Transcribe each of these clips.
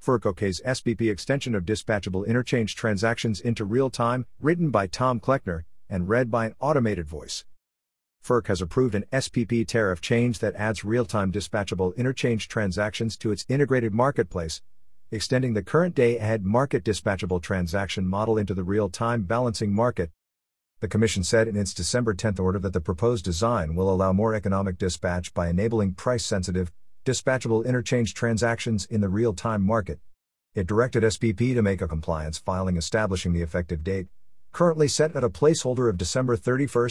FERC OK's SPP extension of dispatchable interchange transactions into real time, written by Tom Kleckner, and read by an automated voice. FERC has approved an SPP tariff change that adds real-time dispatchable interchange transactions to its integrated marketplace, extending the current day-ahead market dispatchable transaction model into the real-time balancing market. The Commission said in its December 10 order that the proposed design will allow more economic dispatch by enabling price-sensitive, dispatchable interchange transactions in the real-time market. It directed SPP to make a compliance filing establishing the effective date, currently set at a placeholder of December 31,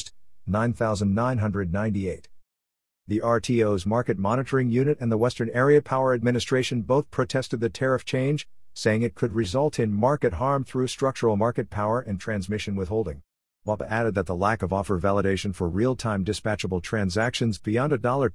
9998. The RTO's Market Monitoring Unit and the Western Area Power Administration both protested the tariff change, saying it could result in market harm through structural market power and transmission withholding. WAPA added that the lack of offer validation for real-time dispatchable transactions beyond a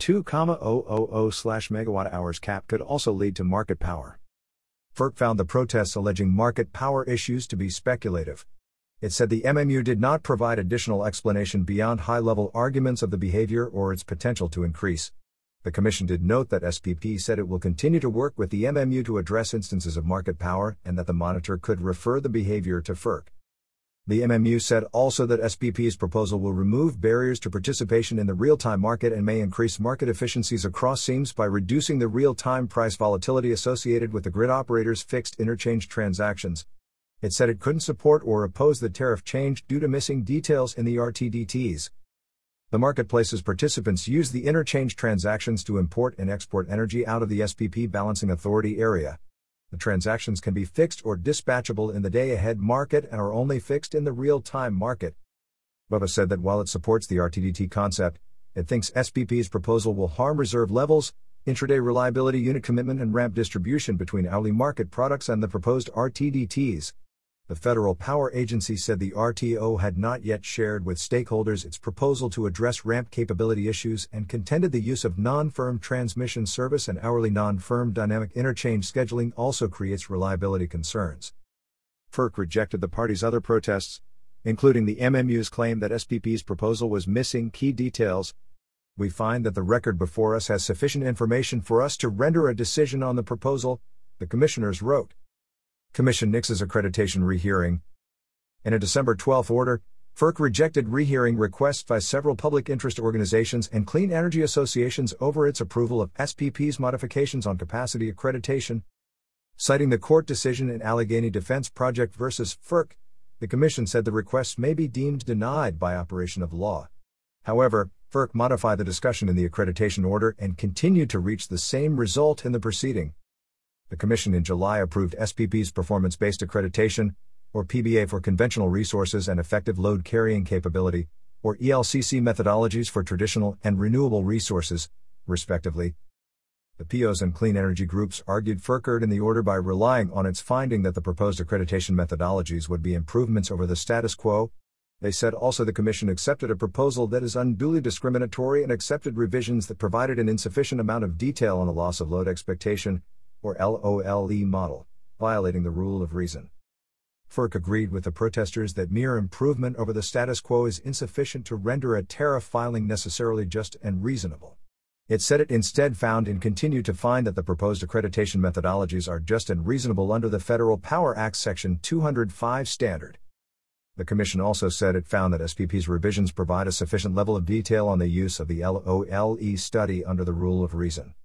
$2,000/MWh cap could also lead to market power. FERC found the protests alleging market power issues to be speculative. It said the MMU did not provide additional explanation beyond high-level arguments of the behavior or its potential to increase. The Commission did note that SPP said it will continue to work with the MMU to address instances of market power and that the monitor could refer the behavior to FERC. The MMU said also that SPP's proposal will remove barriers to participation in the real-time market and may increase market efficiencies across seams by reducing the real-time price volatility associated with the grid operator's fixed interchange transactions. It said it couldn't support or oppose the tariff change due to missing details in the RTDTs. The marketplace's participants use the interchange transactions to import and export energy out of the SPP Balancing Authority area. The transactions can be fixed or dispatchable in the day-ahead market and are only fixed in the real-time market. WAPA said that while it supports the RTDT concept, it thinks SPP's proposal will harm reserve levels, intraday reliability unit commitment and ramp distribution between hourly market products and the proposed RTDTs. The Federal Power Agency said the RTO had not yet shared with stakeholders its proposal to address ramp capability issues and contended the use of non-firm transmission service and hourly non-firm dynamic interchange scheduling also creates reliability concerns. FERC rejected the parties' other protests, including the MMU's claim that SPP's proposal was missing key details. We find that the record before us has sufficient information for us to render a decision on the proposal, the commissioners wrote. Commission nixes accreditation rehearing. In a December 12 order, FERC rejected rehearing requests by several public interest organizations and clean energy associations over its approval of SPP's modifications on capacity accreditation. Citing the court decision in Allegheny Defense Project versus FERC, the Commission said the requests may be deemed denied by operation of law. However, FERC modified the discussion in the accreditation order and continued to reach the same result in the proceeding. The Commission in July approved SPP's Performance-Based Accreditation, or PBA for Conventional Resources and Effective Load Carrying Capability, or ELCC methodologies for traditional and renewable resources, respectively. The POs and clean energy groups argued FERC erred in the order by relying on its finding that the proposed accreditation methodologies would be improvements over the status quo. They said also the Commission accepted a proposal that is unduly discriminatory and accepted revisions that provided an insufficient amount of detail on the loss of load expectation, or LOLE model, violating the rule of reason. FERC agreed with the protesters that mere improvement over the status quo is insufficient to render a tariff filing necessarily just and reasonable. It said it instead found and continued to find that the proposed accreditation methodologies are just and reasonable under the Federal Power Act Section 205 standard. The Commission also said it found that SPP's revisions provide a sufficient level of detail on the use of the LOLE study under the rule of reason.